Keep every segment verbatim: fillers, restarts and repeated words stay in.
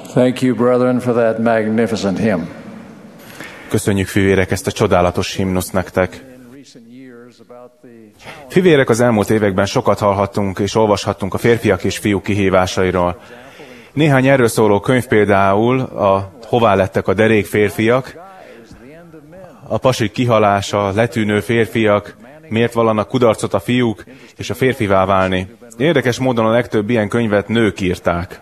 Thank you, brethren, for that magnificent hymn. Köszönjük, fivérek, ezt a csodálatos himnuszt nektek. Fivérek, az elmúlt években sokat hallhattunk és olvashattunk a férfiak és fiúk kihívásairól. Néhány erről szóló könyv például a Hová lettek a derék férfiak, a pasik kihalása, letűnő férfiak, miért vallanak kudarcot a fiúk, és a férfivá válni. Érdekes módon a legtöbb ilyen könyvet nők írták.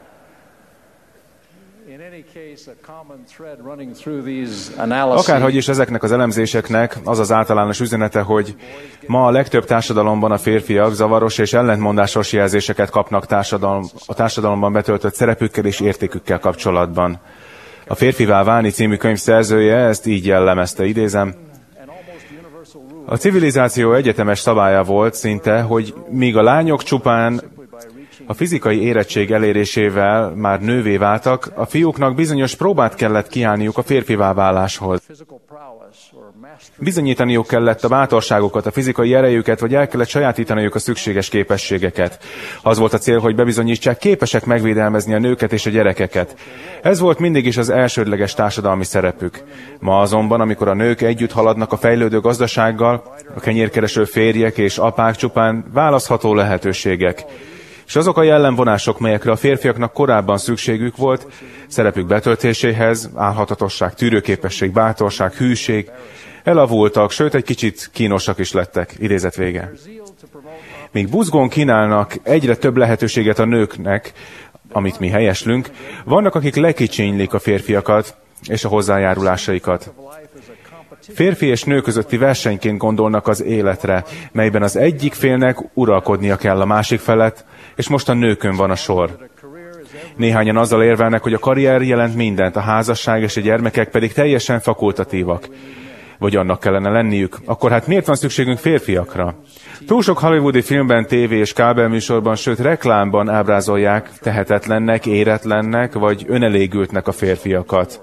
Akárhogy is ezeknek az elemzéseknek az az általános üzenete, hogy ma a legtöbb társadalomban a férfiak zavaros és ellentmondásos jelzéseket kapnak társadalom, a társadalomban betöltött szerepükkel és értékükkel kapcsolatban. A Férfivá válni című könyv szerzője ezt így jellemezte, idézem. A civilizáció egyetemes szabálya volt szinte, hogy míg a lányok csupán a fizikai érettség elérésével már nővé váltak, a fiúknak bizonyos próbát kellett kiállniuk a férfivá váláshoz. Bizonyítaniuk kellett a bátorságukat, a fizikai erejüket, vagy el kellett sajátítaniuk a szükséges képességeket. Az volt a cél, hogy bebizonyítsák, képesek megvédelmezni a nőket és a gyerekeket. Ez volt mindig is az elsődleges társadalmi szerepük. Ma azonban, amikor a nők együtt haladnak a fejlődő gazdasággal, a kenyérkereső férjek és apák csupán választható lehetőségek. És azok a jellemvonások, melyekre a férfiaknak korábban szükségük volt, szerepük betöltéséhez, állhatatosság, tűrőképesség, bátorság, hűség, elavultak, sőt egy kicsit kínosak is lettek. Idézet vége. Míg buzgón kínálnak egyre több lehetőséget a nőknek, amit mi helyeslünk, vannak, akik lekicsinylik a férfiakat és a hozzájárulásaikat. Férfi és nő közötti versenyként gondolnak az életre, melyben az egyik félnek uralkodnia kell a másik felett, és most a nőkön van a sor. Néhányan azzal érvelnek, hogy a karrier jelent mindent, a házasság és a gyermekek pedig teljesen fakultatívak. Vagy annak kellene lenniük. Akkor hát miért van szükségünk férfiakra? Túl sok hollywoodi filmben, tévé és kábelműsorban, sőt reklámban ábrázolják tehetetlennek, éretlennek vagy önelégültnek a férfiakat.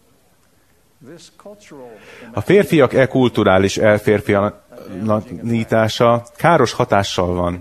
A férfiak e kulturális elférfianítása káros hatással van.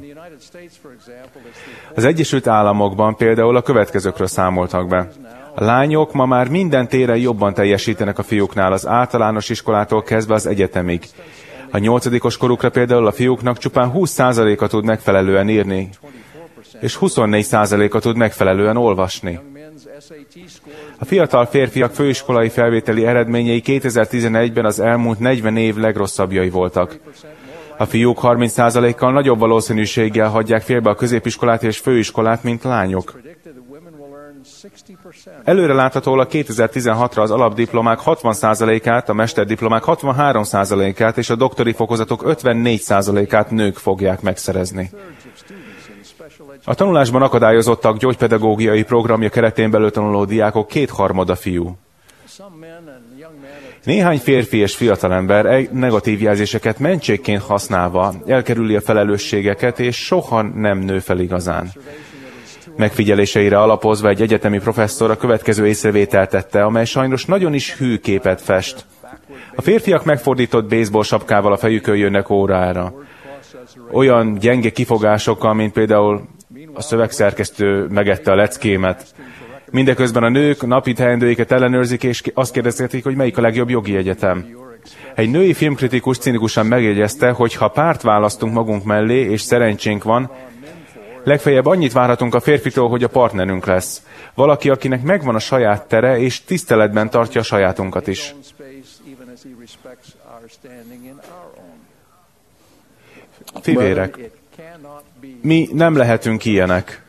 Az Egyesült Államokban például a következőkről számoltak be. A lányok ma már minden téren jobban teljesítenek a fiúknál, az általános iskolától kezdve az egyetemig. A nyolcadikos korukra például a fiúknak csupán húsz százaléka tud megfelelően írni, és huszonnégy százaléka tud megfelelően olvasni. A fiatal férfiak főiskolai felvételi eredményei kétezer-tizenegyben az elmúlt negyven év legrosszabbjai voltak. A fiúk harminc százalékkal nagyobb valószínűséggel hagyják félbe a középiskolát és főiskolát, mint lányok. Előreláthatólag kétezer-tizenhatra az alapdiplomák hatvan százalékát, a mesterdiplomák hatvanhárom százalékát és a doktori fokozatok ötvennégy százalékát nők fogják megszerezni. A tanulásban akadályozottak gyógypedagógiai programja keretén belül tanuló diákok kétharmada fiú. Néhány férfi és fiatalember negatív jelzéseket mentségként használva elkerüli a felelősségeket, és soha nem nő fel igazán. Megfigyeléseire alapozva egy egyetemi professzor a következő észrevételt tette, amely sajnos nagyon is hű képet fest. A férfiak megfordított baseball sapkával a fejükön jönnek órára. Olyan gyenge kifogásokkal, mint például a szövegszerkesztő megette a leckémet. Mindeközben a nők napi teendőiket ellenőrzik, és azt kérdezhetik, hogy melyik a legjobb jogi egyetem. Egy női filmkritikus cinikusan megjegyezte, hogy ha párt választunk magunk mellé, és szerencsénk van, legfeljebb annyit várhatunk a férfitől, hogy a partnerünk lesz. Valaki, akinek megvan a saját tere, és tiszteletben tartja a sajátunkat is. Fivérek, mi nem lehetünk ilyenek.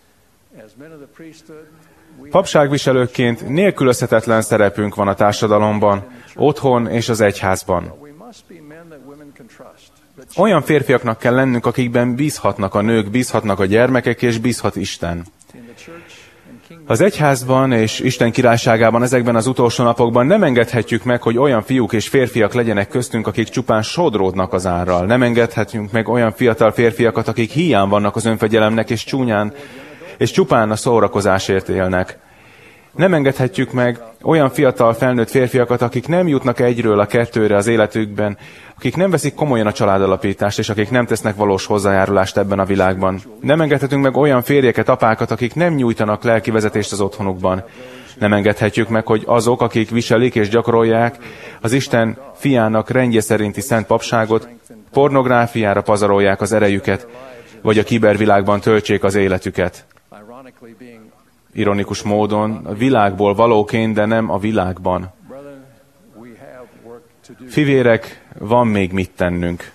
Papságviselőként nélkülözhetetlen szerepünk van a társadalomban, otthon és az egyházban. Olyan férfiaknak kell lennünk, akikben bízhatnak a nők, bízhatnak a gyermekek, és bízhat Isten. Az egyházban és Isten királyságában ezekben az utolsó napokban nem engedhetjük meg, hogy olyan fiúk és férfiak legyenek köztünk, akik csupán sodródnak az árral. Nem engedhetünk meg olyan fiatal férfiakat, akik hiány vannak az önfegyelemnek, és csúnyán, és csupán a szórakozásért élnek. Nem engedhetjük meg olyan fiatal felnőtt férfiakat, akik nem jutnak egyről a kettőre az életükben, akik nem veszik komolyan a családalapítást, és akik nem tesznek valós hozzájárulást ebben a világban. Nem engedhetünk meg olyan férjeket, apákat, akik nem nyújtanak lelki vezetést az otthonukban. Nem engedhetjük meg, hogy azok, akik viselik és gyakorolják az Isten fiának rendje szerinti szent papságot, pornográfiára pazarolják az erejüket, vagy a kibervilágban töltsék az életüket. Ironikus módon a világból valóként, de nem a világban. Fivérek, van még mit tennünk.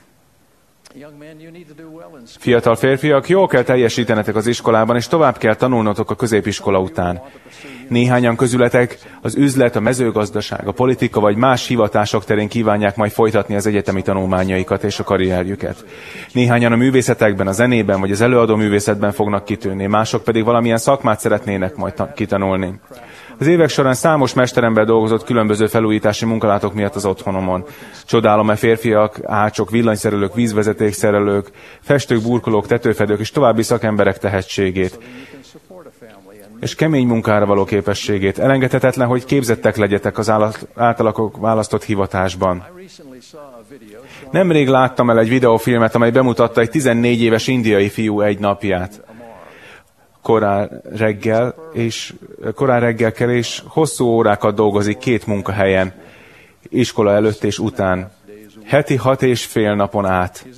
Fiatal férfiak, jól kell teljesítenetek az iskolában, és tovább kell tanulnotok a középiskola után. Néhányan közületek az üzlet, a mezőgazdaság, a politika vagy más hivatások terén kívánják majd folytatni az egyetemi tanulmányaikat és a karrierjüket. Néhányan a művészetekben, a zenében vagy az előadó művészetben fognak kitűnni, mások pedig valamilyen szakmát szeretnének majd kitanulni. Az évek során számos mesterember dolgozott különböző felújítási munkalátok miatt az otthonomon. Csodálom-e férfiak, ácsok, villanyszerelők, vízvezetékszerelők, festők, burkolók, tetőfedők és további szakemberek tehetségét és kemény munkára való képességét. Elengedhetetlen, hogy képzettek legyetek az általakok választott hivatásban. Nemrég láttam el egy videófilmet, amely bemutatta egy tizennégy éves indiai fiú egy napját. Korán reggel, és korán reggel kell, és hosszú órákat dolgozik két munkahelyen, iskola előtt és után. Heti hat és fél napon át.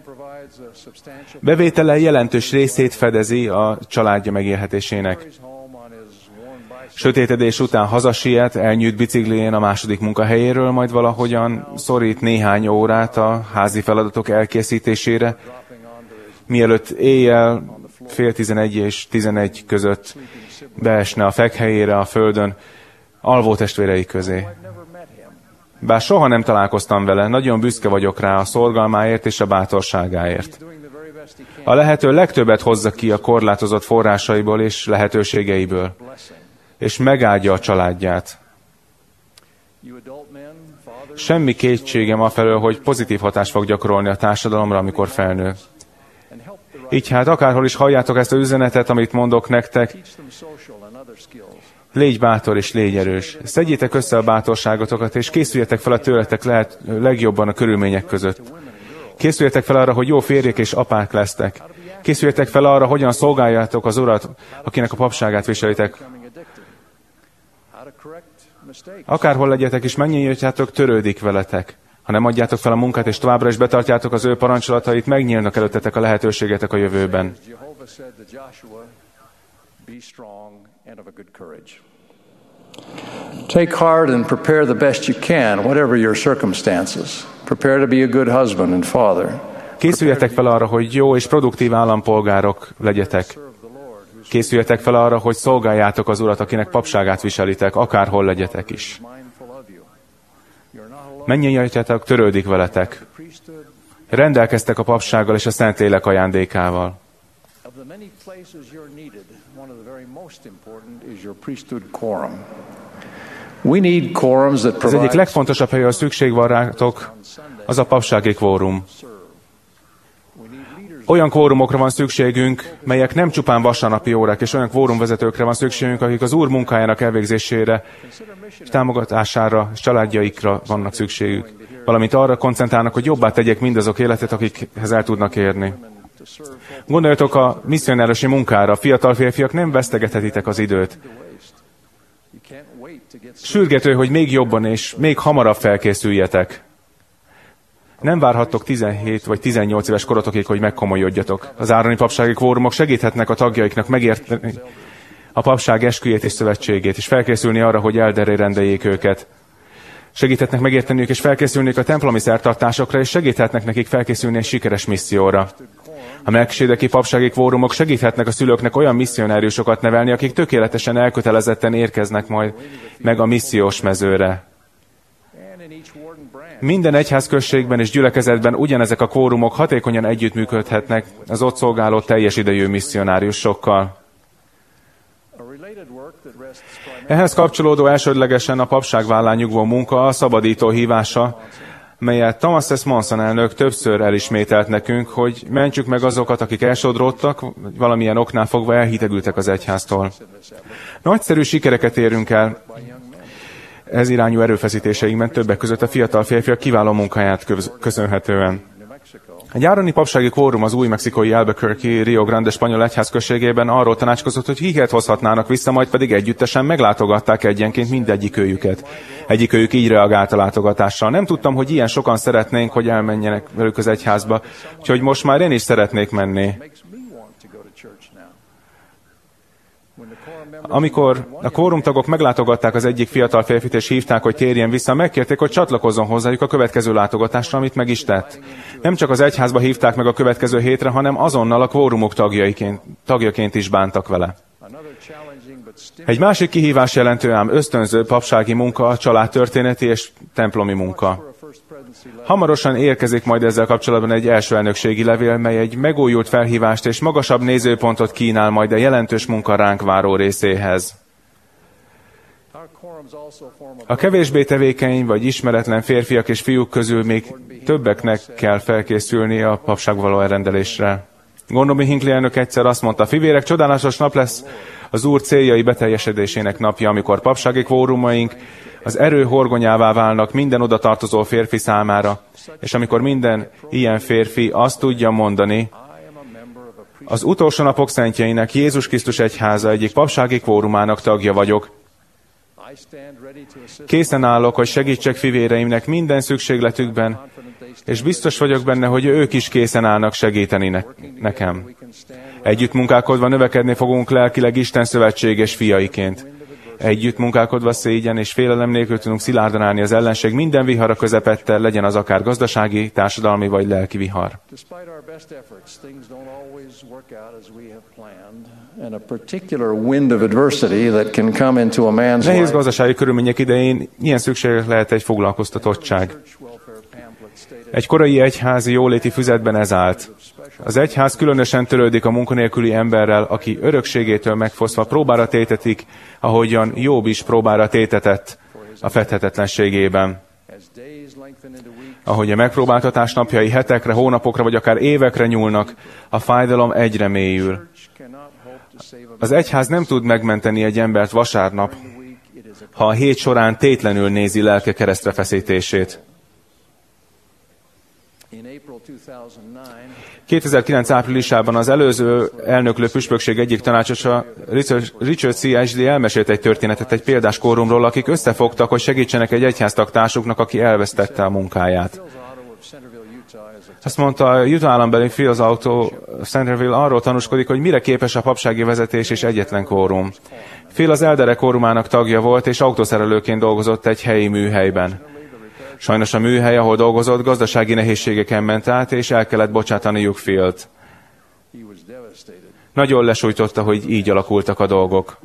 Bevétele jelentős részét fedezi a családja megélhetésének. Sötétedés után hazasiet, elnyűjt biciklién a második munkahelyéről, majd valahogyan szorít néhány órát a házi feladatok elkészítésére, mielőtt éjjel fél tizenegy és tizenegy között beesne a fekhelyére a földön alvó testvérei közé. Bár soha nem találkoztam vele, nagyon büszke vagyok rá a szorgalmáért és a bátorságáért. A lehető legtöbbet hozza ki a korlátozott forrásaiból és lehetőségeiből, és megáldja a családját. Semmi kétségem afelől, hogy pozitív hatást fog gyakorolni a társadalomra, amikor felnő. Így hát akárhol is halljátok ezt az üzenetet, amit mondok nektek, légy bátor és légy erős. Szedjétek össze a bátorságotokat, és készüljetek fel a tőletek lehet legjobban a körülmények között. Készüljetek fel arra, hogy jó férjek és apák lesztek. Készüljetek fel arra, hogyan szolgáljátok az Urat, akinek a papságát viselitek. Akárhol legyetek is, megnyíljátok, törődik veletek. Ha nem adjátok fel a munkát, és továbbra is betartjátok az ő parancsolatait, megnyílnak előttetek a lehetőségetek a jövőben. Take heart and prepare the best you can, whatever your circumstances. Prepare to be a good husband and father. Készüljetek fel arra, hogy jó és produktív állampolgárok legyetek. Készüljetek fel arra, hogy szolgáljátok az Urat, akinek papságát viselitek, akárhol legyetek is. Mennyeitek, törődik veletek. Rendelkeztek a papsággal és a Szentlélek ajándékával. Az egyik legfontosabb hely, ahol szükség van rátok, az a papsági kvórum. Olyan kvórumokra van szükségünk, melyek nem csupán vasárnapi órák, és olyan kvórumvezetőkre van szükségünk, akik az Úr munkájának elvégzésére, és támogatására, és családjaikra vannak szükségük. Valamint arra koncentrálnak, hogy jobbá tegyék mindazok életet, akikhez el tudnak érni. Gondoljatok a misszionárosi munkára, fiatal férfiak, nem vesztegethetitek az időt. Sürgető, hogy még jobban és még hamarabb felkészüljetek. Nem várhattok tizenhét vagy tizennyolc éves korotokig, hogy megkomolyodjatok. Az ároni papsági kvórumok segíthetnek a tagjaiknak megérteni a papság esküjét és szövetségét, és felkészülni arra, hogy elderre rendeljék őket. Segíthetnek megérteniük és felkészülni a templomi szertartásokra, és segíthetnek nekik felkészülni egy sikeres misszióra. A melkisédeki papsági kvórumok segíthetnek a szülőknek olyan misszionáriusokat nevelni, akik tökéletesen elkötelezetten érkeznek majd meg a missziós mezőre. Minden egyházközségben és gyülekezetben ugyanezek a kvórumok hatékonyan együttműködhetnek az ott szolgáló teljes idejű misszionáriusokkal. Ehhez kapcsolódó elsődlegesen a papság vállán nyugvó munka, a szabadító hívása, melyet Thomas S. Monson elnök többször elismételt nekünk, hogy mentsük meg azokat, akik elsodródtak, valamilyen oknál fogva elhitegültek az egyháztól. Nagyszerű sikereket érünk el ez irányú erőfeszítéseinkben, többek között a fiatal férfiak kiváló munkáját köszönhetően. Egy ároni papsági kvórum az új mexikói Albuquerque Rio Grande spanyol egyházközségében arról tanácskozott, hogy kiket hozhatnának vissza, majd pedig együttesen meglátogatták egyenként mindegyikőjüket. Egyikőjük így reagált a látogatással. Nem tudtam, hogy ilyen sokan szeretnénk, hogy elmenjenek velük az egyházba, úgyhogy most már én is szeretnék menni. Amikor a kvórumtagok meglátogatták az egyik fiatal férfit és hívták, hogy térjen vissza, megkérték, hogy csatlakozzon hozzájuk a következő látogatásra, amit meg is tett. Nem csak az egyházba hívták meg a következő hétre, hanem azonnal a kvórumok tagjaként, tagjaként is bántak vele. Egy másik kihívás jelentő ám ösztönző papsági munka, a családtörténeti és templomi munka. Hamarosan érkezik majd ezzel kapcsolatban egy első elnökségi levél, mely egy megújult felhívást és magasabb nézőpontot kínál majd a jelentős munka ránk váró részéhez. A kevésbé tevékeny vagy ismeretlen férfiak és fiúk közül még többeknek kell felkészülni a papság való elrendelésre. Gordon B. Hinckley elnök egyszer azt mondta, fivérek, csodálatos nap lesz az Úr céljai beteljesedésének napja, amikor papsági kvórumaink az erő horgonyává válnak minden oda tartozó férfi számára, és amikor minden ilyen férfi azt tudja mondani, az utolsó napok szentjeinek Jézus Krisztus egyháza egyik papsági kvórumának tagja vagyok. Készen állok, hogy segítsek fivéreimnek minden szükségletükben, és biztos vagyok benne, hogy ők is készen állnak segíteni ne- nekem. Együtt munkálkodva növekedni fogunk lelkileg Isten szövetséges fiaiként. Együtt munkálkodva szégyen és félelem nélkül tudunk szilárdan állni az ellenség minden vihara közepette, legyen az akár gazdasági, társadalmi vagy lelki vihar. Nehéz gazdasági körülmények idején ilyen szükséges lehet egy foglalkoztatottság. Egy korai egyházi jóléti füzetben ez állt. Az egyház különösen törődik a munkanélküli emberrel, aki örökségétől megfosztva próbára tétetik, ahogyan Jobb is próbára tétetett a fedhetetlenségében. Ahogy a megpróbáltatás napjai hetekre, hónapokra vagy akár évekre nyúlnak, a fájdalom egyre mélyül. Az egyház nem tud megmenteni egy embert vasárnap, ha a hét során tétlenül nézi lelke keresztre feszítését. kétezer-kilenc áprilisában az előző elnöklő püspökség egyik tanácsosa, Richard C. Ashley elmesélt egy történetet egy példás kórumról, akik összefogtak, hogy segítsenek egy egyháztagtársuknak, aki elvesztette a munkáját. Azt mondta, a Utah állambeli Phil's Auto Centerville arról tanúskodik, hogy mire képes a papsági vezetés és egyetlen kórum. Phil az Eldere kórumának tagja volt, és autószerelőként dolgozott egy helyi műhelyben. Sajnos a műhely, ahol dolgozott, gazdasági nehézségeken ment át, és el kellett bocsátaniuk Philt. Nagyon lesújtotta, hogy így alakultak a dolgok.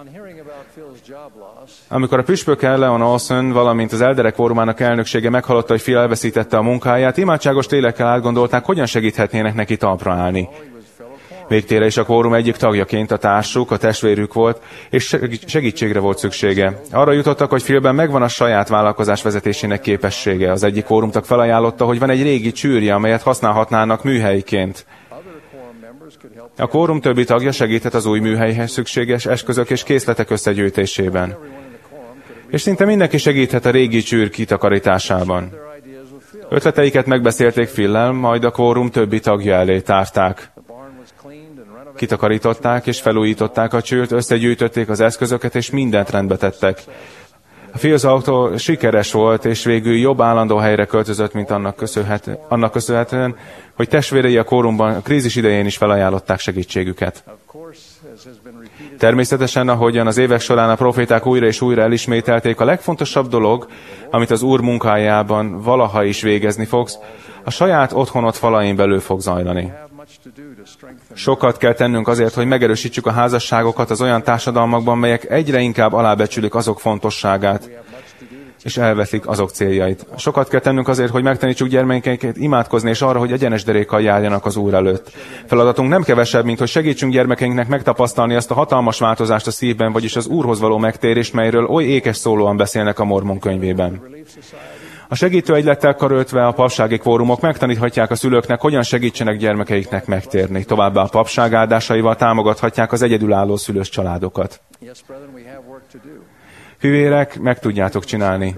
Amikor a püspöke Leon Olson, valamint az Eldere kórumának elnöksége meghallotta, hogy Phil elveszítette a munkáját, imádságos lélekkel átgondolták, hogyan segíthetnének neki talpra állni. Végtére is a kórum egyik tagjaként a társuk, a testvérük volt, és segítségre volt szüksége. Arra jutottak, hogy Philben megvan a saját vállalkozás vezetésének képessége. Az egyik kórumtag felajánlotta, hogy van egy régi csűrje, amelyet használhatnának műhelyként. A kórum többi tagja segített az új műhelyhez szükséges eszközök és készletek összegyűjtésében. És szinte mindenki segíthet a régi csűr kitakarításában. Ötleteiket megbeszélték Phillel, majd a kórum többi tagja elé tárták. Kitakarították és felújították a csőrt, összegyűjtötték az eszközöket, és mindent rendbe tettek. A Phil's Auto sikeres volt, és végül jobb állandó helyre költözött, mint annak, köszönhet, annak köszönhetően, hogy testvérei a kórumban a krízis idején is felajánlották segítségüket. Természetesen, ahogyan az évek során a proféták újra és újra elismételték, a legfontosabb dolog, amit az Úr munkájában valaha is végezni fogsz, a saját otthonod falain belül fog zajlani. Sokat kell tennünk azért, hogy megerősítsük a házasságokat az olyan társadalmakban, melyek egyre inkább alábecsülik azok fontosságát, és elveszik azok céljait. Sokat kell tennünk azért, hogy megtanítsuk gyermekeinket imádkozni, és arra, hogy egyenes derékkal járjanak az Úr előtt. Feladatunk nem kevesebb, mint hogy segítsünk gyermekeinknek megtapasztalni ezt a hatalmas változást a szívben, vagyis az Úrhoz való megtérést, melyről oly ékes szólóan beszélnek a Mormon könyvében. A segítő egylettel karöltve a papsági kvórumok megtaníthatják a szülőknek, hogyan segítsenek gyermekeiknek megtérni. Továbbá a papság áldásaival támogathatják az egyedülálló szülős családokat. Fivérek, meg tudjátok csinálni.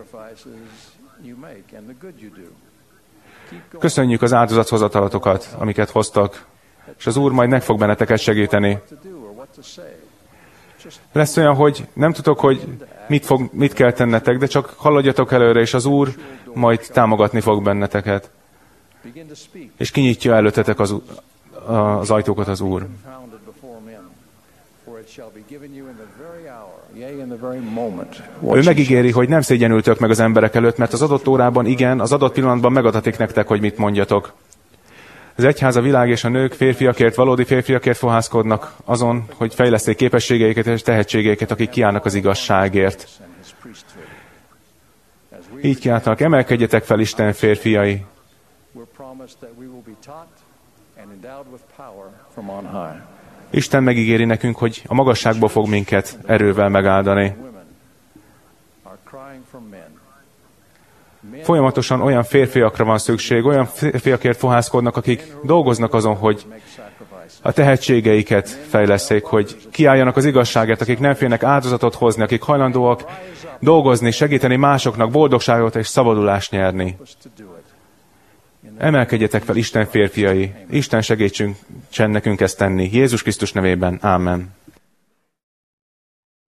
Köszönjük az áldozathozatalatokat, amiket hoztak, és az Úr majd meg fog benneteket segíteni. Lesz olyan, hogy nem tudok, hogy mit, fog, mit kell tennetek, de csak haladjatok előre, és az Úr majd támogatni fog benneteket. És kinyitja előttetek az, az ajtókat az Úr. Ő megígéri, hogy nem szégyenültök meg az emberek előtt, mert az adott órában igen, az adott pillanatban megadatik nektek, hogy mit mondjatok. Az egyház, a világ és a nők férfiakért, valódi férfiakért fohászkodnak azon, hogy fejleszték képességeiket és tehetségeiket, akik kiállnak az igazságért. Így kiáltanak, emelkedjetek fel, Isten férfiai. Isten megígéri nekünk, hogy a magasságból fog minket erővel megáldani. Folyamatosan olyan férfiakra van szükség, olyan férfiakért fohászkodnak, akik dolgoznak azon, hogy a tehetségeiket fejleszték, hogy kiálljanak az igazságért, akik nem félnek áldozatot hozni, akik hajlandóak dolgozni, segíteni másoknak, boldogságot és szabadulást nyerni. Emelkedjetek fel, Isten férfiai! Isten segítsen nekünk ezt tenni. Jézus Krisztus nevében. Ámen.